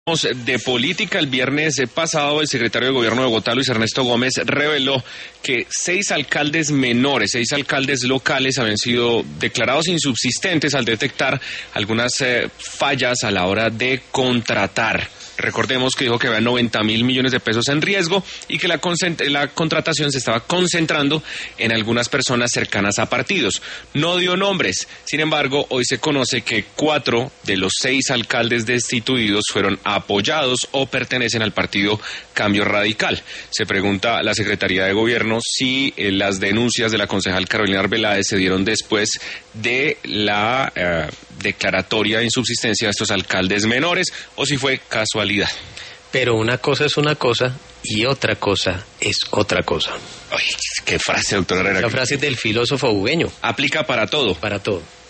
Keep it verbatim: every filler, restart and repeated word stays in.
De política, el viernes pasado el secretario de Gobierno de Bogotá, Luis Ernesto Gómez, reveló que seis alcaldes menores, seis alcaldes locales habían sido declarados insubsistentes al detectar algunas eh, fallas a la hora de contratar. Recordemos que dijo que había noventa mil millones de pesos en riesgo y que la, la contratación se estaba concentrando en algunas personas cercanas a partidos. No dio nombres. Sin embargo, hoy se conoce que cuatro de los seis alcaldes destituidos fueron apoyados o pertenecen al partido Cambio Radical. Se pregunta a la Secretaría de Gobierno si eh, las denuncias de la concejal Carolina Arbeláez se dieron después de la eh, declaratoria de insubsistencia de estos alcaldes menores o si fue casualidad. Pero una cosa es una cosa y otra cosa es otra cosa. Ay, qué frase, doctor Herrera. La frase del filósofo bugueño. Aplica para todo. Para todo.